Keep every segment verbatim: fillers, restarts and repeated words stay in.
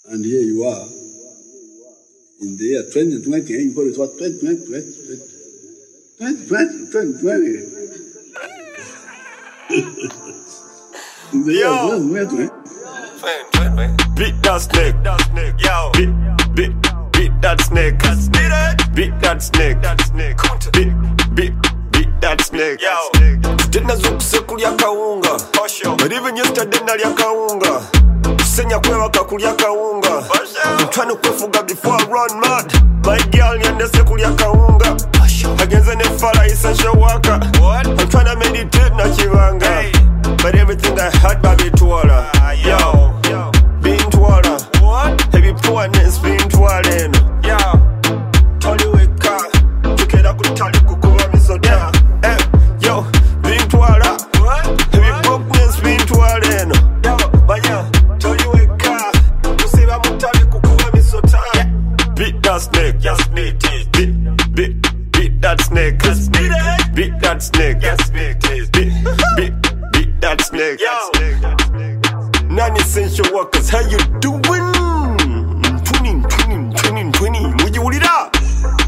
And here you are, in the year twenty twenty, you call it what, twenty twenty, twenty twenty, twenty twenty. In the year twenty twenty. Beat that snake, yo. Beat, beat, beat that snake. Beat that snake, beat, beat, beat that snake, yo. Tena zukuse kulya kaunga, but even yesterday nalya kaunga. Senya kwewa kakulya kaunga. I'm trying to kwefuga before I run mad. My girl yandese kulya kaunga. Agenze nefala essential worker. I'm trying to meditate na chivanga. But everything I had baby twala. Yo, bintwala. Heavy poorness bintwala. Yo, toli weka. Tukera kutali kukuwa misota. Eh, yo, bintwala. Heavy poorness bintwala. Yo, banya. Beat that snake, yes, beat it. Beat, beat, beat that snake, yes, beat it. Beat that snake, yes, beat it. Beat, beat, beat that snake, yes. Non-essential workers, how you doing? Twinning, twinning, twinning, twinning. Would you hold it up?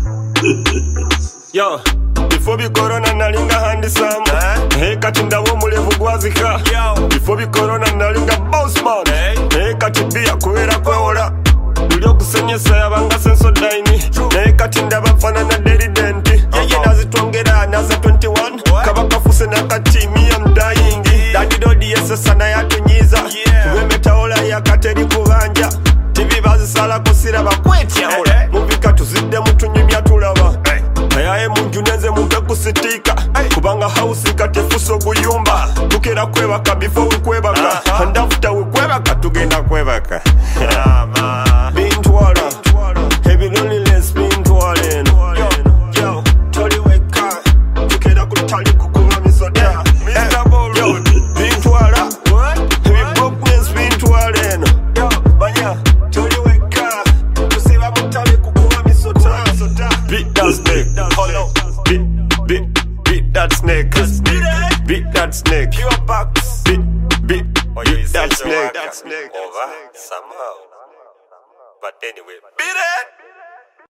Yo, before we corona nalinga handsome. Hey, katinda wo mulevu gwazika. Before we corona nalinga boss man. Hey, katibia kuwera kweola. Ulio kusenyesa yabanga senso daini. Nae katinda bafana na deridenti. Yeye nazitwongera naza twenty-one. Kabaka fuse na katimi ya mdayingi. Dadi dodi yese sana ya tunyiza. Weme taola ya kateri kuvanja. T V bazi sala kusira bakweti ya hula. Muvika tuzide mtu nyimya tulava. Ayaye munju neze mumpe kusitika. Kubanga hausi katefuso guyumba. Tukera kwebaka before we kwebaka. And after we kwebaka tugenda kwebaka. Bintwala, heavy loneliness bintwala. Yo, yo, toli weka. Tukera kutali kukuwa misota. Yo, bintwala, heavy brokenness bintwala. Yo, banya, toli weka. Tusiba mutali kukuwa misota. Beat that snake, hollow. Beat, beat, beat that snake. Beat that snake. Pure box. Beat, beat, beat that snake. That snake. Over somehow. But anyway, beat it!